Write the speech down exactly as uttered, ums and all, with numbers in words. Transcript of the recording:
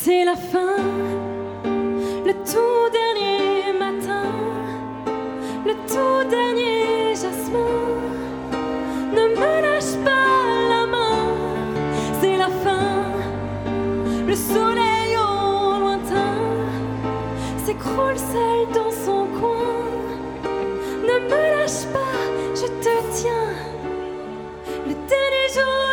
C'est la fin, le tout dernier matin, le tout dernier jasmin. Ne me lâche pas la main, c'est la fin, le soleil au lointain s'écroule seul dans son coin. Ne me lâche pas, je te tiens, le dernier jour.